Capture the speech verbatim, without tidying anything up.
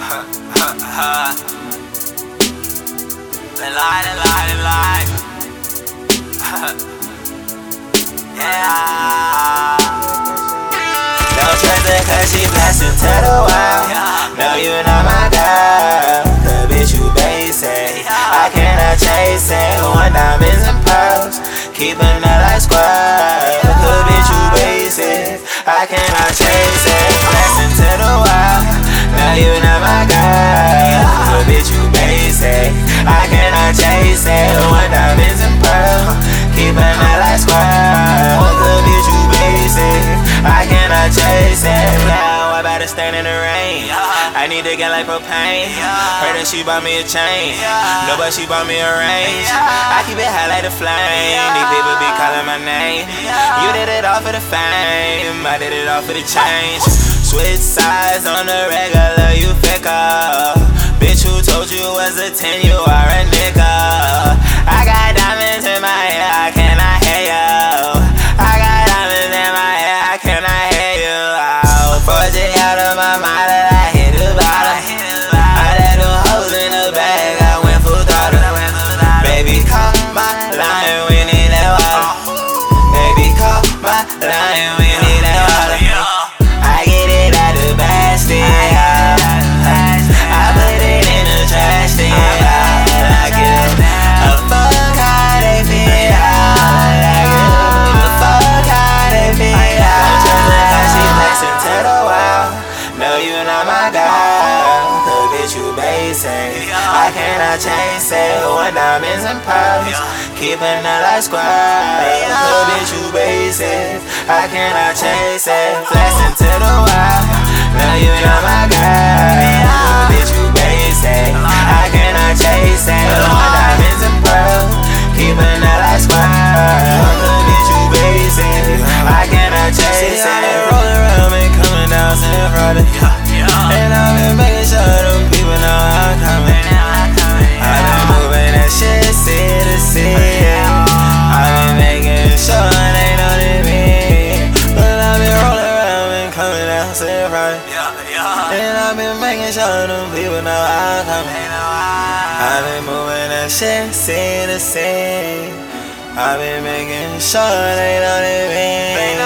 They lie, they lie, they lie. Yeah. Don't trust her cause she blasting to the wild. No, you not my girl, cause bitch you basic. I cannot chase it, one diamonds and pearls. Keeping it like square, cause bitch you basic. I cannot chase it, blasting to the wild. No, you not my girl, cause bitch you basic. I cannot chase it, one diamonds and pearls. Keeping it like square, cause bitch you basic. I cannot chase it. Now I better stand in the rain. I need to get like propane. Heard that she bought me a chain. No, but she bought me a range. I keep it high like the flame. These people be calling my name. You did it all for the fame, I did it all for the change. Switch sides on the regular, you fickle. Bitch, who told you was a ten, you are a nigga. I got diamonds in my hair, I cannot hear you. I got diamonds in my hair, I cannot hear you. I'll force it out of my mind that I hit the bottom. I let them hoes in the bag, I went full throttle. Baby, call my line, we need that water. Baby, call my line, we need that water. I get it out the basket, I put it in the trash can. I give a fuck how they feel. I give a fuck how they feel. I'm trusting cause she flexing to the wild. No, you not my girl, cause bitch you basic. I cannot chase it, one diamonds and pearls. Keeping it like square, cause bitch you basic. I cannot chase it, flexing to the wild. No, you not my girl, cause bitch you basic. I cannot chase it, one diamonds and pearls. Keeping it like square, cause bitch you basic. I cannot chase it. Rolling around and coming down San Friday. And I've been making sure them people know I'm coming. I've been moving that shit city to city. I've been making sure they know they me. But I've been rolling around and coming down San Friday. And I've been making sure them people know I'm coming. I've been moving that shit city to city. I've been making sure they know they me.